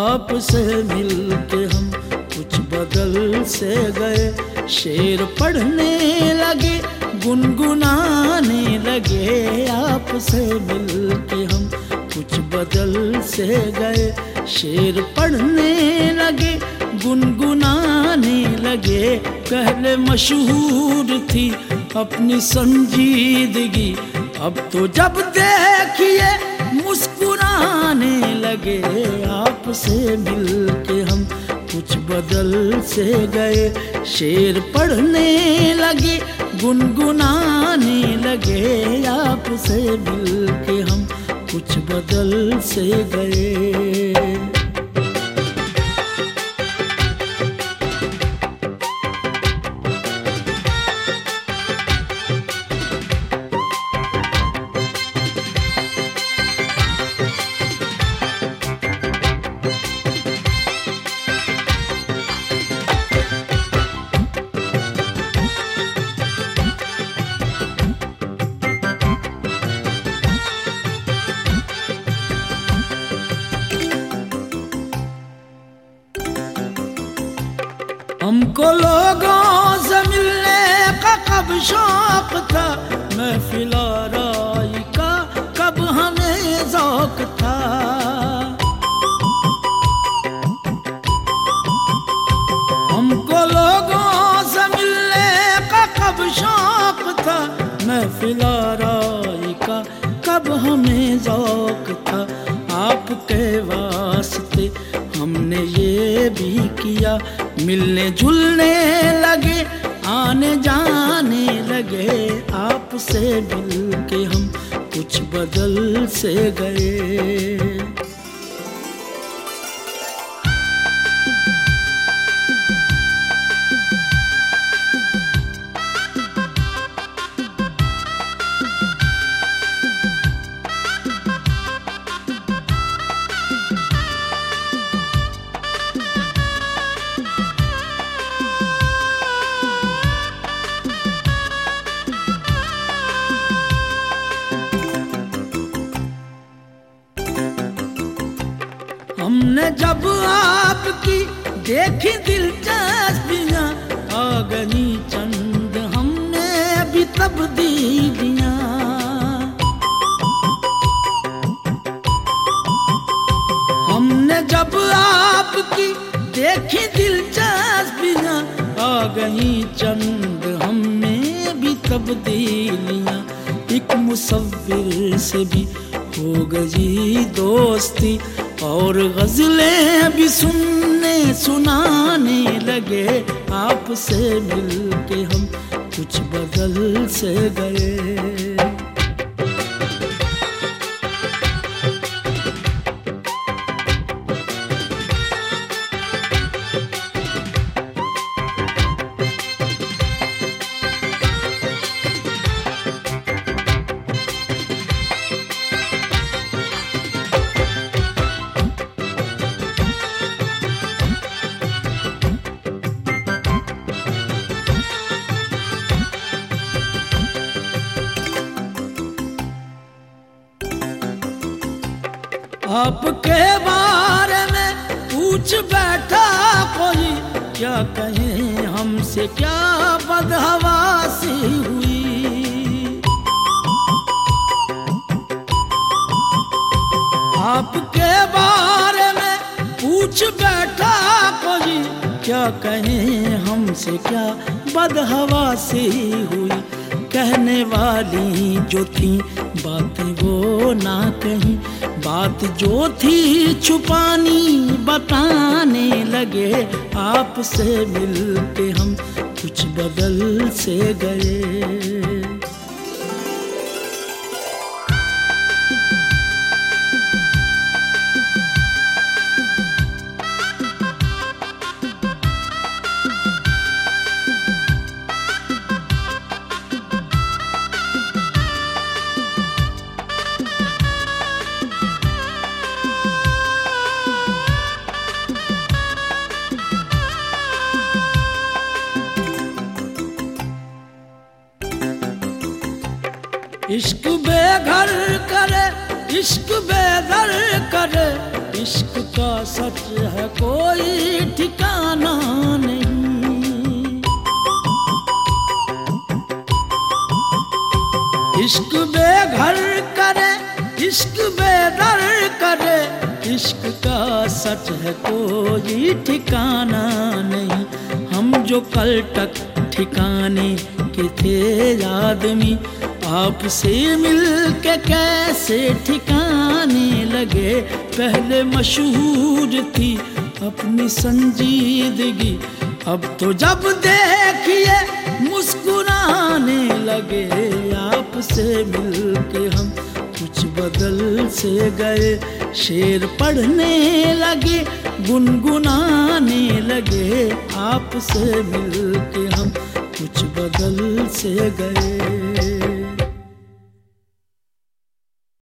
आपसे मिलके हम कुछ बदल से गए। शेर पढ़ने लगे, गुनगुनाने लगे। आपसे मिलके हम कुछ बदल से गए। शेर पढ़ने लगे, गुनगुनाने लगे। पहले मशहूर थी अपनी संजीदगी, अब तो जब देखिए मुस्कुराने लगे। आपसे मिलके हम कुछ बदल से गए। शेर पढ़ने लगे, गुनगुनाने लगे। आपसे मिलके हम कुछ बदल से गए। हमको लोगों से मिलने का कब शौक था, महफिल आराई का कब हमें ज़ौक था। हमको लोगों से मिलने का कब शौक था, महफिल आराई का कब हमें ज़ौक था। आपके वास्ते हमने ये भी किया, मिलने जुलने लगे, आने जाने लगे। आपसे मिलके हम कुछ बदल से गए। हमने जब आपकी देखी दिलचस्पियाँ, आ गई चंद हमने भी तब्दीलियाँ। हमने जब आपकी देखी दिलचस्पियाँ, आ गई चंद हमने भी तब्दीलियाँ। एक मुसव्विर से भी हो गई दोस्ती, और गज़लें भी सुनने सुनाने लगे। आपसे मिलके हम कुछ बदल से गए। आपके बारे में पूछ बैठा कोई, क्या कहें हमसे क्या बदहवासी हुई। आपके बारे में पूछ बैठा कोई, क्या कहें हमसे क्या बदहवासी हुई। कहने वाली जो थी बातें वो ना कहीं, बात जो थी छुपानी बताने लगे। आपसे मिलके हम कुछ बदल से गए। इश्क बेघर करे, इश्क बेदर करे, इश्क का सच है कोई ठिकाना नहीं। इश्क बेघर करे, इश्क बेदर करे, इश्क का सच है कोई ठिकाना नहीं। हम जो कल तक ठिकाने के थे आदमी, आपसे मिल के कैसे ठिकाने लगे। पहले मशहूर थी अपनी संजीदगी, अब तो जब देखिए मुस्कुराने लगे। आपसे मिल के हम कुछ बदल से गए, शेर पढ़ने लगे, गुनगुनाने लगे। आपसे मिल के हम कुछ बदल से गए।